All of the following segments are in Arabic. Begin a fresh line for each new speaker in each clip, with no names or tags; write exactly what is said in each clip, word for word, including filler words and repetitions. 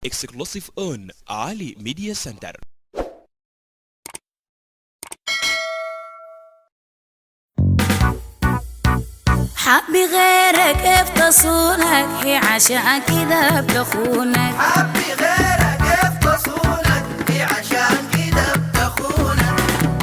exclusive on علي ميديا سنتر.
حبي غيرك يفتصونك هي عشان كذا بتخونك.
حبي غيرك يفتصونك هي عشان كذا بتخونك.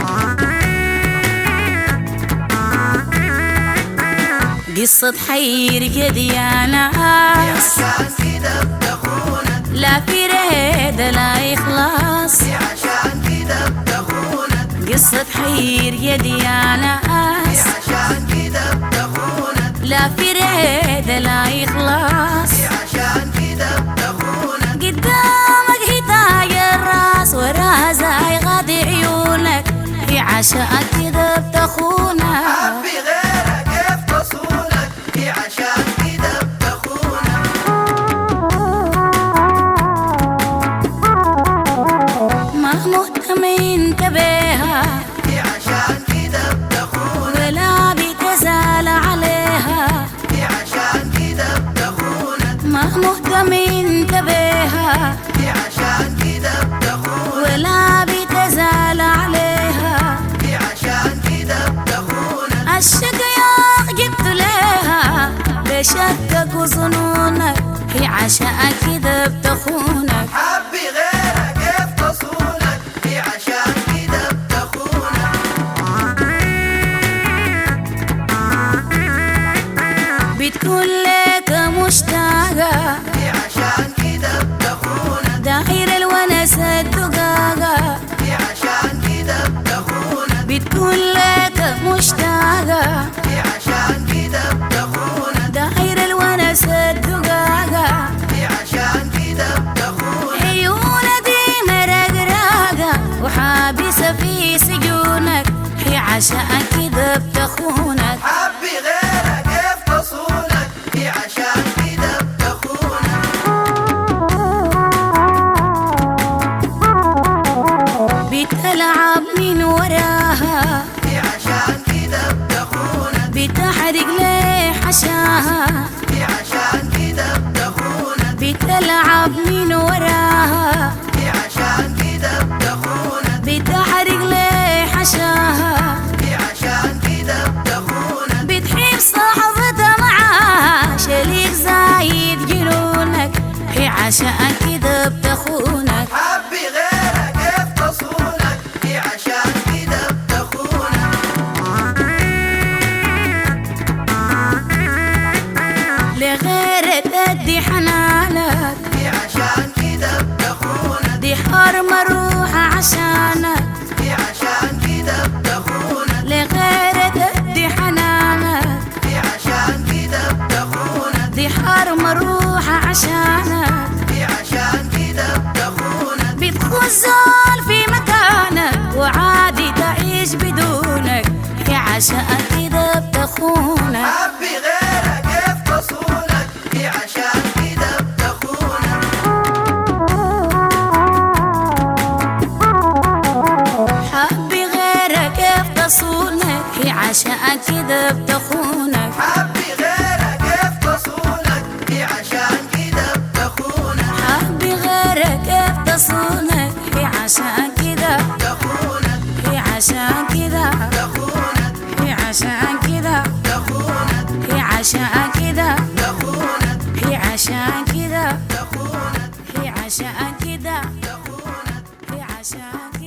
قصة حير يدي يا ناس
هي عشان كذا بتخونك.
لا في ريد لا يخلص
هي عشان كذا بتخونك.
قصة حير يدي يا ناس
هي عشان كذا بتخونك.
لا في ريد لا يخلص
هي عشان كذا بتخونك.
قدامك هي تاج الراس وراها زي غادي عيونك هي عشان كذا بتخونك.
حبي غيرك يفتصونك هي عشان كذا بتخونك.
ما مهتم انتبهها
هي عشان كذا بتخونك.
ولا بتزال عليها
هي عشان كذا بتخونك.
ما مهتم انتبهها
هي عشان كذا بتخونك.
ولا بتزال عليها
هي عشان كذا بتخونك.
الشقياق جبت لها بشكك وظنونك هي عشان كذا بتخونك.
حبي غيرك يفتصونك هي عشان كذا بتخونك.
بتكون لك مشتاقة
هي عشان كذا بتخونك.
داير الونس الدقاقة
هي عشان كذا بتخونك.
بتكون لك مشتاقة
هي عشان كذا بتخونك.
داير الونس الدقاقة
هي عشان كذا بتخونك.
عيونها دي مرقراقة وحابسة في سجونك هي عشان كذا بتخونك.
حبي غيرك يفتصونك هي عشان كذا بتخونك.
بتلعب من وراها
هي عشان كذا بتخونك.
بتحرق ليه حشاها
هي عشان كذا بتخونك.
بتلعب من وراها
هي عشان كذا بتخونك.
بتحرق ليه حشاها
هي عشان كذا بتخونك.
بتحب صاحبتها معاها شريك زايد جنونك هي عشان كذا بتخونك.
حبي غيرك يفتصونك هي عشان كذا بتخونك.
لغيرك تدي حنانك
هي عشان كذا بتخونك.
دي حرمة روحها عشانك
هي عشان كذا بتخونك.
لغيرك تدي حنانك
هي عشان كذا بتخونك.
دي حرمة روحها عشانك
هي عشان كذا بتخونك.
بتكون زول في مكانك وعادي تعيش بدونك هي عشان كذا بتخونك.
حبي غيرك يفتصونك هي عشان كذا بتخونك.
حبي غيرك يفتصونك هي عشان كذا بتخونك.
حبي غيرك يفتصونك هي عشان كذا بتخونك.
حبي غيرك يفتصونك هي عشان كذا
بتخونك.
هي عشان كذا
بتخونك.
هي عشان كذا
بتخونك.
هي عشان كذا
بتخونك.
هي عشان كذا
بتخونك.
هي عشان كذا
بتخونك.
هي عشان كذا